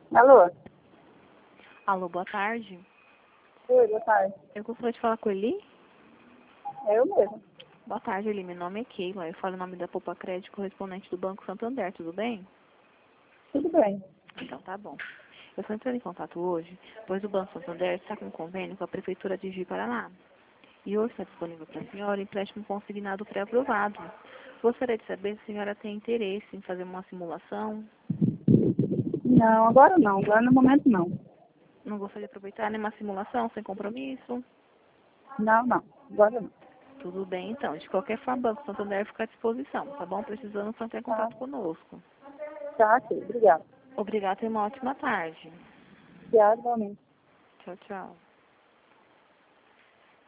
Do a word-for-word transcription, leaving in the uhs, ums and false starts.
Alô? Alô, boa tarde. Oi, boa tarde. Eu gostaria de falar com a Eli. É eu mesmo. Boa tarde, Eli. Meu nome é Keila. Eu falo em nome da Poupa Crédito, correspondente do Banco Santander. Tudo bem? Tudo bem. Então tá bom. Eu estou entrando em contato hoje, pois o Banco Santander está com um convênio com a Prefeitura de Ji-Paraná. E hoje está disponível para a senhora empréstimo consignado pré-aprovado. Gostaria de saber se a senhora tem interesse em fazer uma simulação. Não, agora não. Agora no momento não. Não gostaria de aproveitar nenhuma simulação sem compromisso? Não, não. Agora não. Tudo bem, então. De qualquer forma, o Banco Santander fica à disposição, tá bom? Precisando, só entrar em Tá. contato conosco. Tá, ok. Obrigada. Obrigada e uma ótima tarde. Obrigada, realmente. Tchau, tchau.